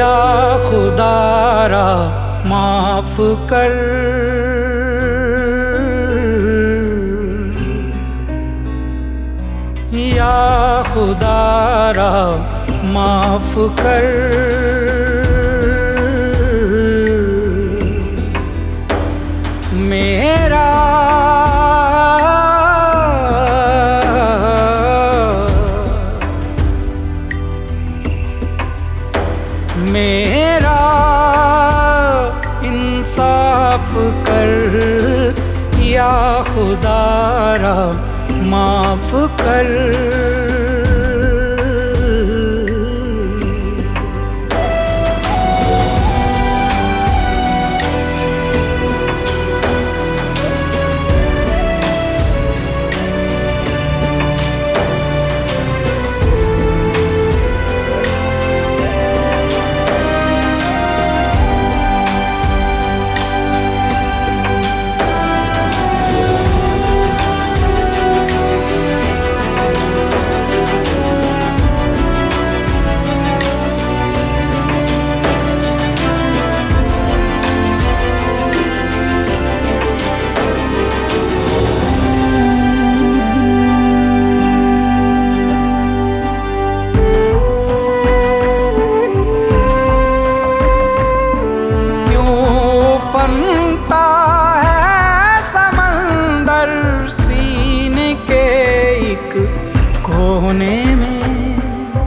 या खुदारा माफ कर, या खुदारा माफ कर। मेरा मेरा इंसाफ कर, या खुदारा माफ कर। कोने में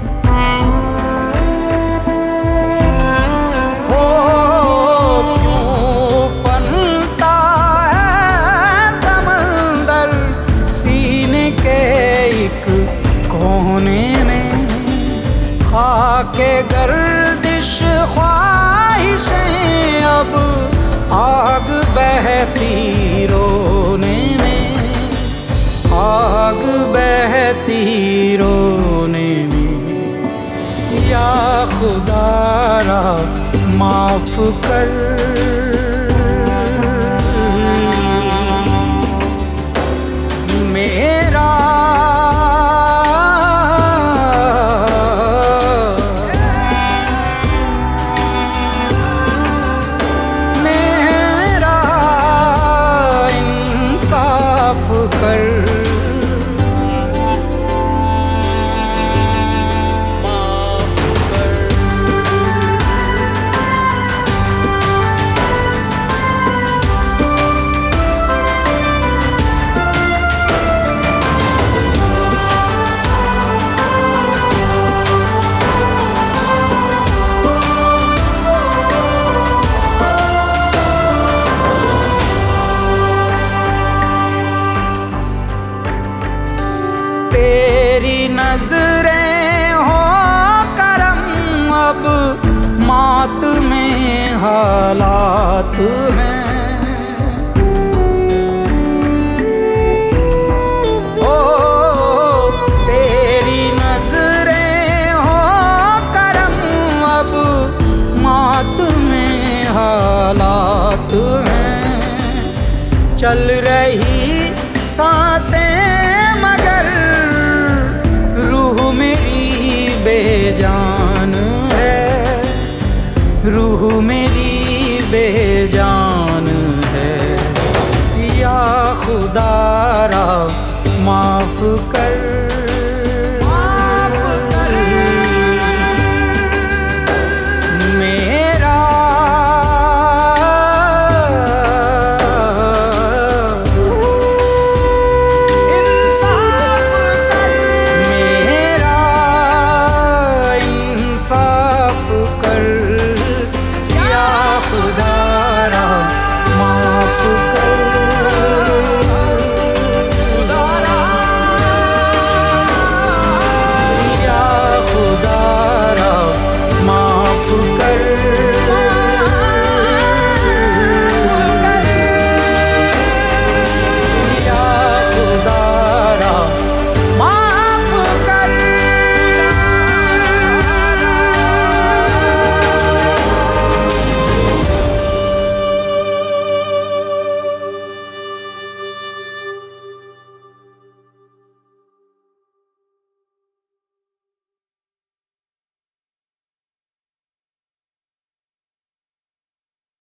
हो क्यों फनता है समंदर सीने के एक कोने में। खाके गर्दिश ख्वाहिशें अब आग बहती रोने में, आग बहती रोने में। या खुदारा माफ कर, मेरा मेरा इंसाफ कर। तेरी नजरें हो करम अब मौत में हालात में। ओ तेरी नजरें हो करम अब मौत में हालात में। चल रही सांसें मगर रूह मेरी बेजान है, रूह मेरी बेजान है। या खुदारा माफ कर।